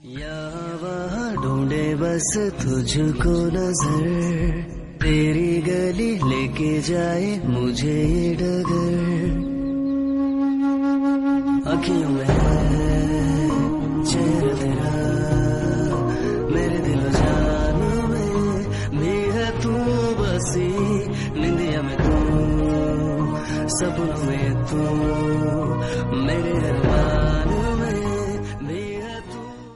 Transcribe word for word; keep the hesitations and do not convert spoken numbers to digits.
यहाँ वहाँ ढूंढे बस तुझको नजर, तेरी गली लेके जाए मुझे ये डगर। अखियों में है चेहरा तेरा, मेरे दिल जान में भी है तू बसी। निंदिया में तू, सपनों में तू, मेरे अरमान